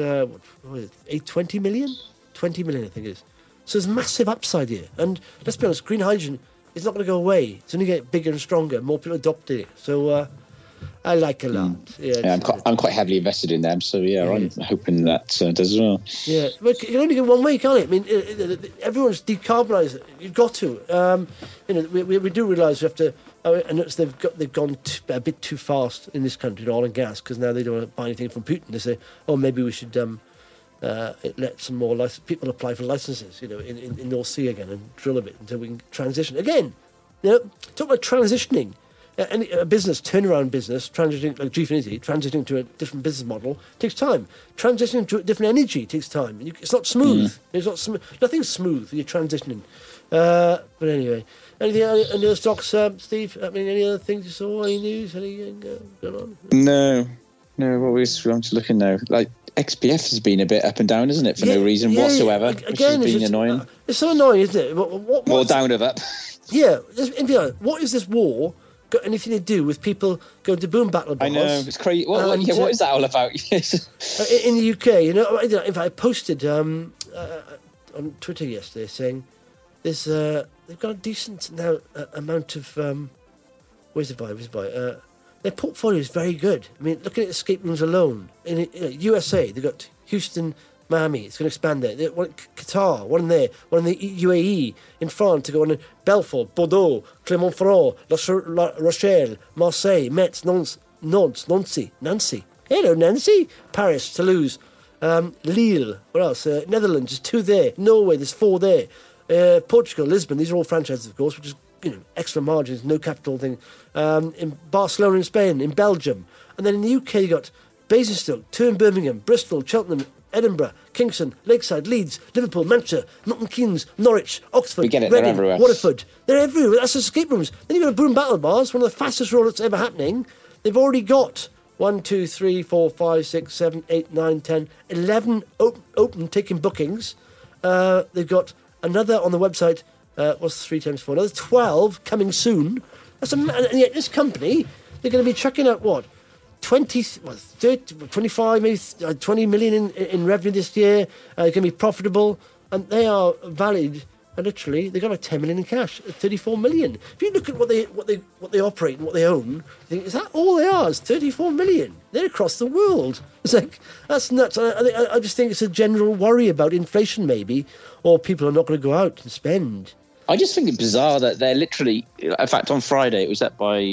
820 million? 20 million, I think it is. So there's massive upside here. And let's be honest, green hydrogen is not going to go away. It's only going to get bigger and stronger. More people adopting it. So I like a lot. Yeah, I'm quite heavily invested in them. So I'm hoping that does as well. Yeah, but you can only go one way, can't it? I mean, everyone's decarbonised. You've got to. We do realise we have to. I notice they've gone a bit too fast in this country, oil and gas, because now they don't want to buy anything from Putin. They say, maybe we should let some more people apply for licenses, in North Sea again and drill a bit until we can transition. Again, talk about transitioning. A business, turnaround business, transitioning like Gfinity, transitioning to a different business model takes time. Transitioning to a different energy takes time. It's not smooth. It's not smooth. Nothing's smooth when you're transitioning. But anyway, any other stocks, Steve? I mean, any other things you saw? Any news? Anything going on? No. I'm just looking now. Like XPF has been a bit up and down, isn't it? For no reason whatsoever. Which has been annoying. It's so annoying, isn't it? More down of up. Yeah. What is this war got anything to do with people going to boom battle bars? I know, it's crazy. What is that all about? In the UK, in fact, I posted on Twitter yesterday saying they've got a decent now amount of where's it by? Their portfolio is very good. I mean, looking at escape rooms alone in USA, they've got Houston, Miami. It's going to expand there. Qatar, one there, one in the UAE, in France, to go on in Belfort, Bordeaux, Clermont-Ferrand, La Rochelle, Marseille, Metz, Nancy. Hello, Nancy. Paris, Toulouse, Lille. What else? Netherlands, there's 2 there. Norway, there's 4 there. Portugal, Lisbon. These are all franchises, of course, which is extra margins, no capital thing. In Barcelona, in Spain, in Belgium, and then in the UK, you got Basingstoke, 2 in Birmingham, Bristol, Cheltenham, Edinburgh, Kingston, Lakeside, Leeds, Liverpool, Manchester, Milton Keynes, Norwich, Oxford, Reading, Waterford. They're everywhere. That's escape rooms. Then you've got Boom Battle Bars, one of the fastest rollouts ever happening. They've already got 1, 2, 3, 4, 5, 6, 7, 8, 9, 10, 11 open taking bookings. They've got another on the website. What's 3 times 4? Another 12 coming soon. And yet this company, they're going to be chucking out what? 30, 25, maybe 20 million in revenue this year. They're going to be profitable, and they are valued. Literally, they got like 10 million in cash, 34 million. If you look at what they operate and what they own, you think, is that all they are? It's 34 million. They're across the world. It's like, that's nuts. I just think it's a general worry about inflation, maybe, or people are not going to go out and spend. I just think it's bizarre that they're literally. In fact, on Friday it was up by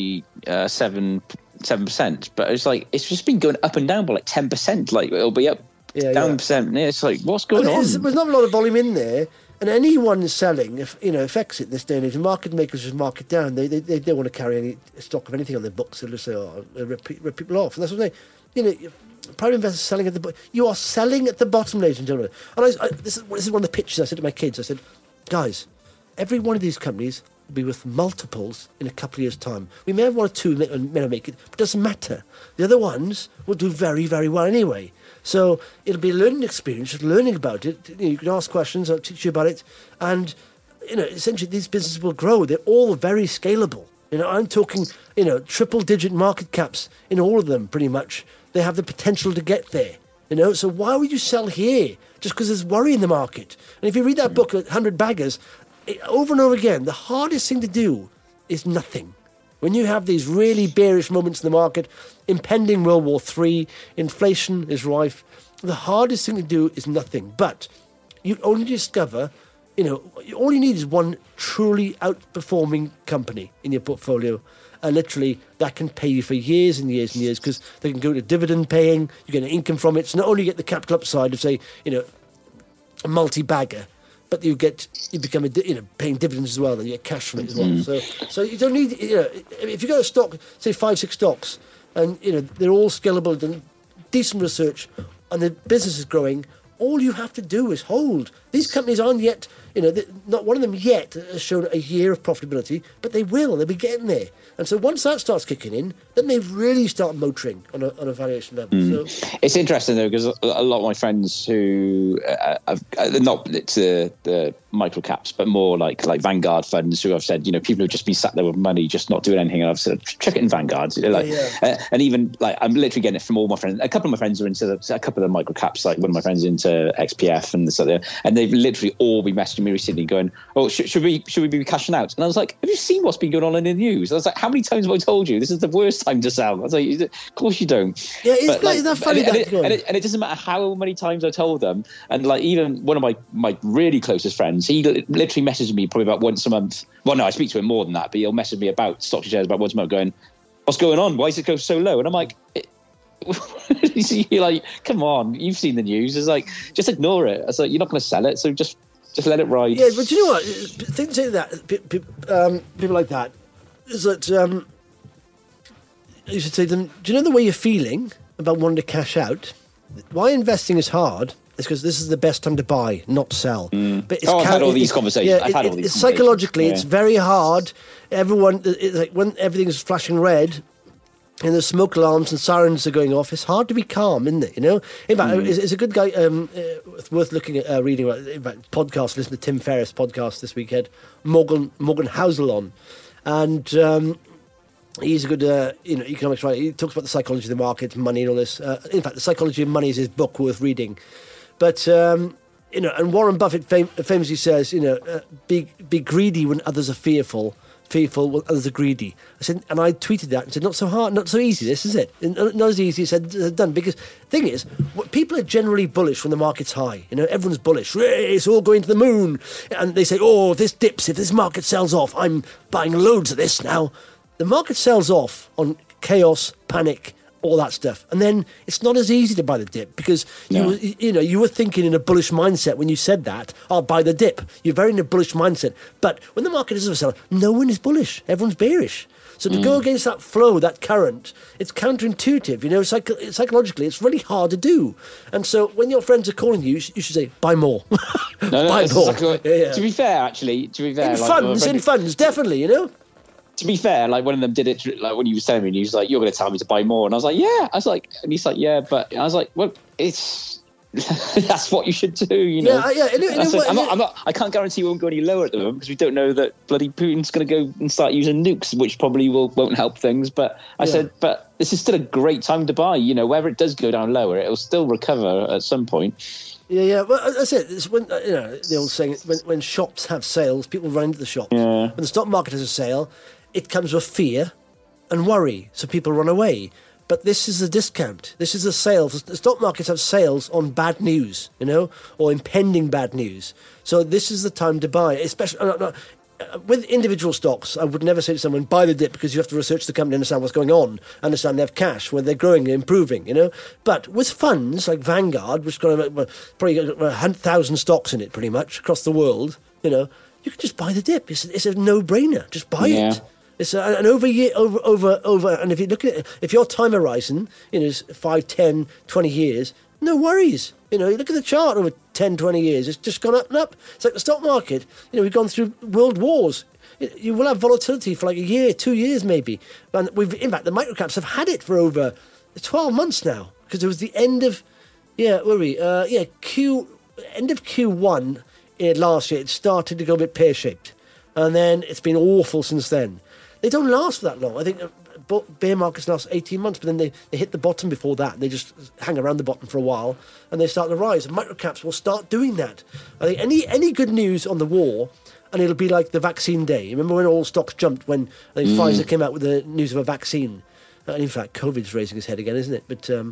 7%, but it's like it's just been going up and down by like 10%. Like it'll be up, down percent. Yeah, it's like what's going on? There's not a lot of volume in there, and anyone selling, affects it in this day and age. Market makers just mark it down. They don't want to carry any stock of anything on their books. They'll just say, rip people off, and that's what they. Private investors selling at the bottom. You are selling at the bottom, ladies and gentlemen. And this is one of the pitches I said to my kids. I said, guys, every one of these companies will be worth multiples in a couple of years' time. We may have 1 or 2 may not make it, but it doesn't matter. The other ones will do very, very well anyway. So it'll be a learning experience, just learning about it. You can ask questions, I'll teach you about it. And, essentially these businesses will grow. They're all very scalable. I'm talking, triple-digit market caps in all of them, pretty much. They have the potential to get there. So why would you sell here? Just because there's worry in the market. And if you read that book, 100 Baggers, over and over again, the hardest thing to do is nothing. When you have these really bearish moments in the market, impending World War III, inflation is rife, the hardest thing to do is nothing. But you only discover all you need is one truly outperforming company in your portfolio. And literally, that can pay you for years and years and years, because they can go to dividend paying, you get an income from it. So not only you get the capital upside of, say, a multi-bagger, but you become paying dividends as well, and you get cash from it as well. So you don't need, if you got a stock, say 5-6 stocks, and they're all scalable, done decent research, and the business is growing, all you have to do is hold. These companies aren't yet, not one of them yet has shown a year of profitability, but they will. They'll be getting there. And so once that starts kicking in, then they really start motoring on a valuation level. So it's interesting though, because a lot of my friends who not to the micro caps, but more like Vanguard funds, who I've said, people who've just been sat there with money, just not doing anything. And I've said, check it in Vanguard. And even I'm literally getting it from all my friends. A couple of my friends are into a couple of the micro caps. Like one of my friends is into XPF and this other, and they've literally all been messaging me recently, going, "Oh, should we be cashing out?" And I was like, "Have you seen what's been going on in the news?" I was like, "How many times have I told you this is the worst time to sell?" I was like, "Of course you don't." Yeah, isn't that funny? And it doesn't matter how many times I told them. And like even one of my really closest friends, he literally messages me probably about once a month. Well, no, I speak to him more than that, but he'll message me about stocks and shares about once a month, going, "What's going on? Why is it go so low?" And I'm like, you're like, come on, you've seen the news. It's like, just ignore it. It's like, you're not going to sell it, so just let it ride. Yeah, but you know what? Things say that people like that is that you should say to them, do you know the way you're feeling about wanting to cash out? Why investing is hard is because this is the best time to buy, not sell. But I've had all these conversations. Psychologically, it's very hard. Everyone, it's like when everything is flashing red and the smoke alarms and sirens are going off, it's hard to be calm, isn't it? In fact, it's a good guy, worth looking at, reading. In fact, podcast. Listen to Tim Ferriss' podcast this weekend. Morgan Housel on, and he's a good, economics writer. He talks about the psychology of the market, money, and all this. In fact, The Psychology of Money is his book worth reading. But and Warren Buffett famously says, be greedy when others are fearful when others are greedy. I said, and I tweeted that and said, not so hard, not so easy, this is it. Not as easy as done. Because the thing is, people are generally bullish when the market's high. Everyone's bullish. It's all going to the moon. And they say, oh, this dips. If this market sells off, I'm buying loads of this now. The market sells off on chaos, panic, all that stuff, and then it's not as easy to buy the dip because you were thinking in a bullish mindset when you said that. I'll buy the dip. You're very in a bullish mindset, but when the market is a seller, no one is bullish. Everyone's bearish. So to go against that flow, that current, it's counterintuitive. Psychologically, it's really hard to do. And so when your friends are calling you, you should say, buy more. Buy more. To be fair, in funds, definitely. To be fair, like one of them did it, like when you were telling me, and he was like, "You're going to tell me to buy more," and I was like, "Yeah." I was like, and he's like, "Yeah," but I was like, "Well, it's that's what you should do, Yeah. I can't guarantee we won't go any lower at the moment because we don't know that bloody Putin's going to go and start using nukes, which probably won't help things. But I said, but this is still a great time to buy. Whether it does go down lower, it'll still recover at some point. Yeah. Well, that's it. It's when the old saying, when shops have sales, people run into the shops. Yeah. When the stock market has a sale, it comes with fear and worry, so people run away. But this is a discount. This is a sale. The stock markets have sales on bad news, or impending bad news. So this is the time to buy, especially with individual stocks. I would never say to someone, buy the dip, because you have to research the company, understand what's going on, understand they have cash, where they're growing and improving, But with funds like Vanguard, which got probably got 100,000 stocks in it pretty much across the world, you can just buy the dip. It's a no-brainer. Just buy it. It's an over, and if you look at it, if your time horizon is 5, 10, 20 years, no worries. You look at the chart over 10, 20 years, it's just gone up and up. It's like the stock market. We've gone through world wars. You will have volatility for like a year, 2 years maybe. And in fact, the microcaps have had it for over 12 months now, because it was the end of, end of Q1 last year. It started to go a bit pear-shaped. And then it's been awful since then. They don't last for that long. I think bear markets last 18 months, but then they hit the bottom before that. And they just hang around the bottom for a while, and they start to rise. And microcaps will start doing that. I think any good news on the war, and it'll be like the vaccine day. Remember when all stocks jumped when Pfizer came out with the news of a vaccine? And in fact, COVID's raising its head again, isn't it? But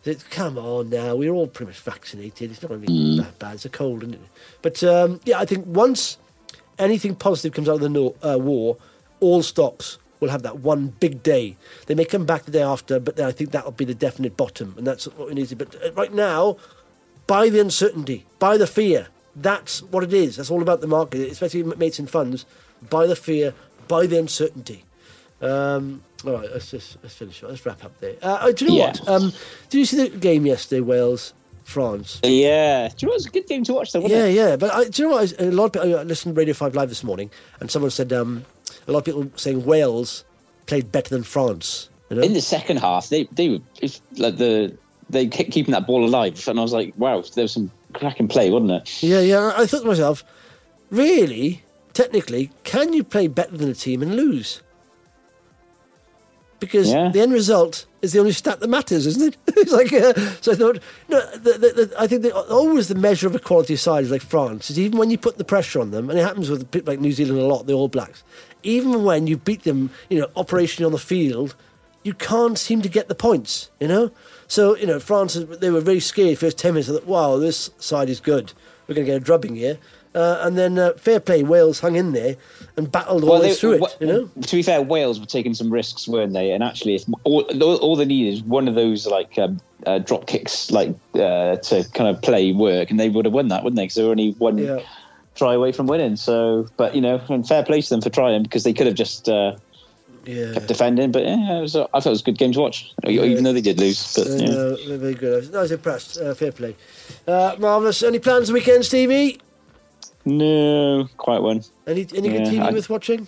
Come on now, we're all pretty much vaccinated. It's not going to be that bad. It's a cold, isn't it? But I think once anything positive comes out of the war, all stocks will have that one big day. They may come back the day after, but then I think that'll be the definite bottom, and that's what we need to. But right now, buy the uncertainty, buy the fear. That's what it is. That's all about the market, especially mates and funds. Buy the fear, buy the uncertainty. All right, let's finish. Let's wrap up there. Do you know what? Did you see the game yesterday, Wales, France? Yeah. Do you know what? It was a good game to watch, though, wasn't it? Yeah. But do you know what? A lot of people, I listened to Radio 5 Live this morning, and someone said a lot of people saying Wales played better than France. You know? In the second half, they were they kept keeping that ball alive, and I was like, wow, there was some cracking play, wasn't it? Yeah. I thought to myself, really, technically, can you play better than a team and lose? Because the end result is the only stat that matters, isn't it? It's like, so I thought, I think always the measure of a quality side is like France, is even when you put the pressure on them, and it happens with people like New Zealand a lot, the All Blacks, even when you beat them, operationally on the field, you can't seem to get the points, So, France, they were very scared first 10 minutes. I thought, wow, this side is good. We're going to get a drubbing here. And then fair play, Wales hung in there and battled all the way through it. To be fair, Wales were taking some risks, weren't they? And actually, if all they needed is one of those drop kicks, to kind of play work, and they would have won that, wouldn't they? Because they were only one try away from winning. So, but and fair play to them for trying, because they could have just kept defending. But I thought it was a good game to watch, even though they did lose. But very good. I was impressed. Fair play. Marvellous. Any plans the weekend, Stevie? No, quite one. Any good TV worth watching?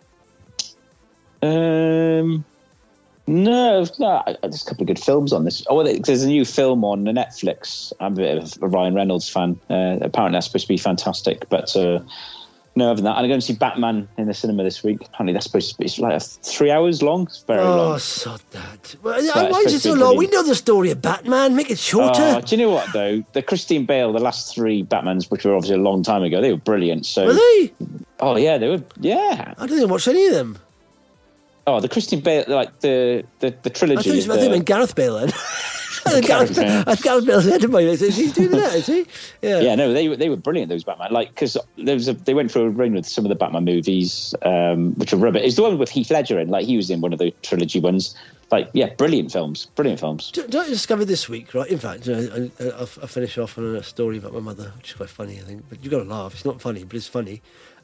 No, there's a couple of good films on this. There's a new film on Netflix. I'm a bit of a Ryan Reynolds fan. Apparently that's supposed to be fantastic, but no, other than that, I'm going to see Batman in the cinema this week. Apparently that's supposed to be, it's like 3 hours long. It's very long. Oh, sod that. Why is it so long? We know the story of Batman. Make it shorter. Do you know what, though? The Christine Bale, the last 3 Batmans, which were obviously a long time ago, they were brilliant. So, were they? Oh, yeah, they were. Yeah. I don't think I watched any of them. Oh, the Christine Bale, like the trilogy. I thought you meant Gareth Bale then. Gareth Bale's head of my face. Is he doing that? Is he? Yeah. Yeah. No, they were brilliant. Those Batman, because they went for a run with some of the Batman movies, which are rubbish. It's the one with Heath Ledger in. He was in one of the trilogy ones. Brilliant films. Brilliant films. Do I discover this week? Right. In fact, I'll finish off on a story about my mother, which is quite funny, I think. But you've got to laugh. It's not funny, but it's funny.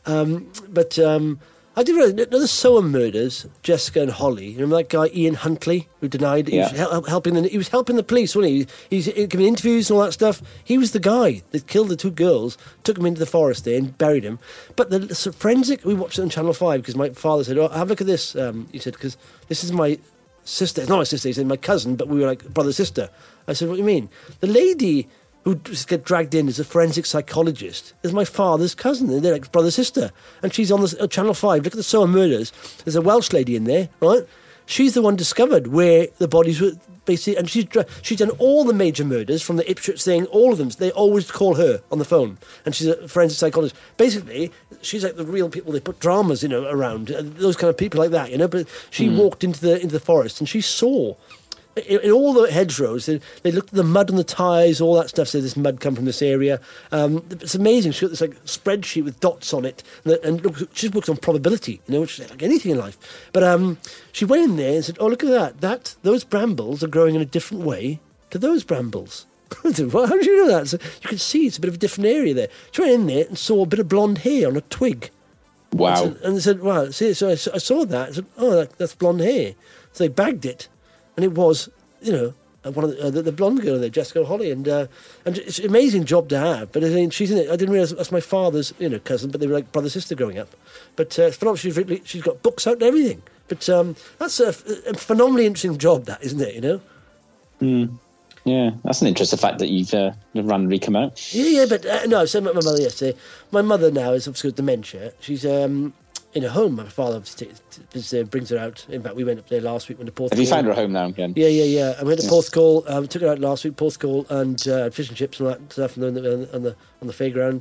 I did realize, the Soham murders, Jessica and Holly. You remember that guy, Ian Huntley, who denied he was helping the police, wasn't he? He's giving interviews and all that stuff. He was the guy that killed the 2 girls, took them into the forest there and buried them. But the forensic, we watched it on Channel 5 because my father said, have a look at this. He said, because this is my sister. It's not my sister, he said, my cousin, but we were like brother-sister. I said, what do you mean? The lady who just get dragged in as a forensic psychologist is my father's cousin. And they're like brother-sister. And she's on the Channel 5. Look at the Soham murders. There's a Welsh lady in there, right? She's the one discovered where the bodies were basically... And she's done all the major murders from the Ipswich thing, all of them. They always call her on the phone. And she's a forensic psychologist. Basically, she's like the real people they put dramas, around. Those kind of people like that, But she walked into the forest and she saw... In all the hedgerows, they looked at the mud on the tyres, all that stuff. So this mud come from this area. It's amazing. She got this spreadsheet with dots on it, and she works on probability, which is like anything in life. But she went in there and said, "Oh, look at that! Those brambles are growing in a different way to those brambles." I said, well, how did you know that? So you can see it's a bit of a different area there. She went in there and saw a bit of blonde hair on a twig. Wow! And they said, "Wow!" See, so I saw that. I said, "Oh, that's blonde hair." So they bagged it. And it was, one of the blonde girl there, Jessica Holly, and it's an amazing job to have. But I mean, she's in it. I didn't realise that's my father's, cousin, but they were like brother sister growing up. But phenomenal. She's got books out and everything. But that's a phenomenally interesting job, that, isn't it? Yeah, that's an interesting fact that you've randomly come out. Yeah, but no, I said about my mother yesterday. My mother now is obviously got dementia. She's in a home. My father brings her out. In fact, we went up there last week when the Porthcawl. Have you found her a home now again? Yeah. I went to Porthcawl. Took her out last week. Porthcawl and fish and chips and all that stuff on the fairground.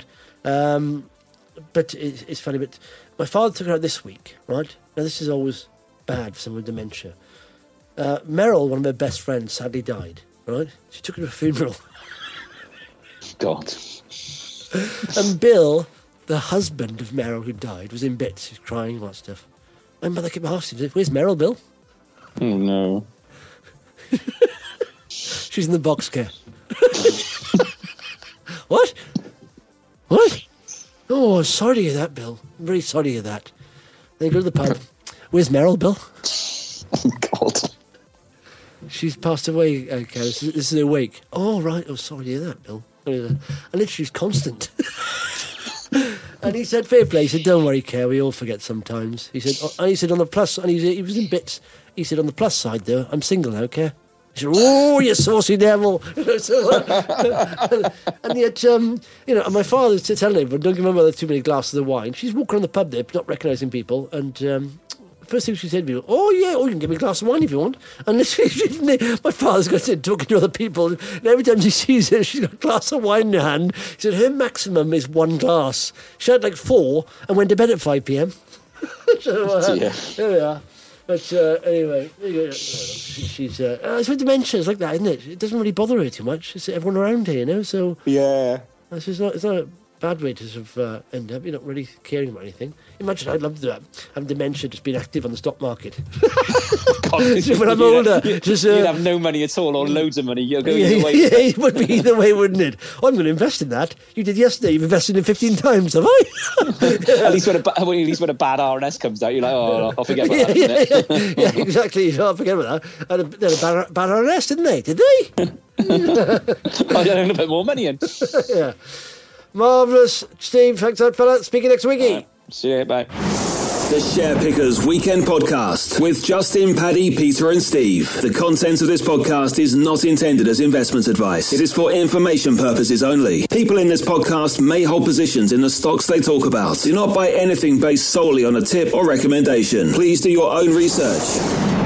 But it's funny. But my father took her out this week. Right now, this is always bad for someone with dementia. Merrill, one of my best friends, sadly died. right? She took her to a funeral. God. And Bill, the husband of Meryl who died, was in bits. He was crying and all that stuff. My mother kept asking, where's Meryl, Bill? Oh, no. She's in the boxcar. What? What? Oh, sorry to hear that, Bill. I'm very sorry to hear that. Then go to the pub. Where's Meryl, Bill? Oh, God. She's passed away, okay. This is her wake. Oh, right. Oh, sorry to hear that, Bill. And literally, she's constant. And he said, fair play. He said, don't worry, Kerr. We all forget sometimes. He said, and he said, on the plus, and he was in bits. He said, on the plus side, though, I'm single now, Kerr. He said, oh, you saucy devil. And yet, and my father's telling everyone, don't give my mother too many glasses of wine. She's walking around the pub there, not recognising people, and first thing she said to me, oh, yeah, you can give me a glass of wine if you want. And literally, my father's got to talking to other people, and every time she sees her, she's got a glass of wine in her hand. He said her maximum is 1 glass. She had like 4 and went to bed at 5 p.m. So, there we are. But anyway, she's it's with dementia, it's like that, isn't it? It doesn't really bother her too much. It's everyone around her, so... Yeah. It's not a bad way to sort of end up. You're not really caring about anything. Imagine I'd love to have dementia, just being active on the stock market. When I'm older. You'd have no money at all, or loads of money. You'll go either way. Yeah, it would be either way, wouldn't it? I'm going to invest in that. You did yesterday. You've invested in 15 times, have I? At least when a bad RNS comes out, you're like, oh, I'll forget about that. Yeah, exactly. I'll forget about that. And they had a bad RNS, didn't they? Did they? I had a bit more money in. Yeah. Marvellous. Steve, thanks a lot, fella. Speak you next week. See you, bye. The Share Pickers Weekend Podcast with Justin, Paddy, Peter and Steve. The content of this podcast is not intended as investment advice. It is for information purposes only. People in this podcast may hold positions in the stocks they talk about. Do not buy anything based solely on a tip or recommendation. Please do your own research.